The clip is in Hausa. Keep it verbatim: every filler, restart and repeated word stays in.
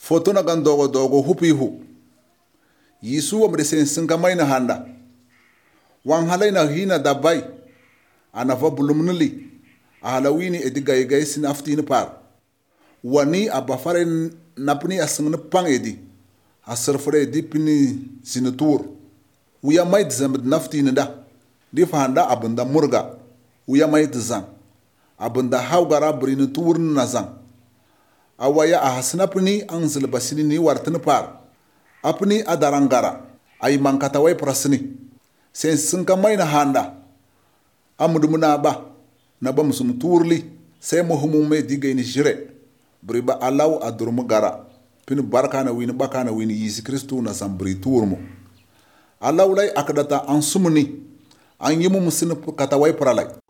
foto na gan dogo dogo hupi hu yisu wa mresen singa mai na handa wan halai na hina dabai anafa bulumnuli ahalawini ediga ega sin afti ni par wani abafare napni asingni pang edi asirfure edi pini sinatur uya mai dzamd nafti ni da di fahanda abunda murga uya mai dzang abunda hawgara brini tur na zang awaya ahasna pni anzil basini ni wartni par apni adarangara ay mankata way prasni sen sinka mai na handa amudumuna ba na ba musum turli sai muhumum me diga ni jire briba alaw adurmu gara pin barka na wini baka na wini yisi kristu na sambri turmu alaw lay akdata an sumni an yimu musin kata way pralay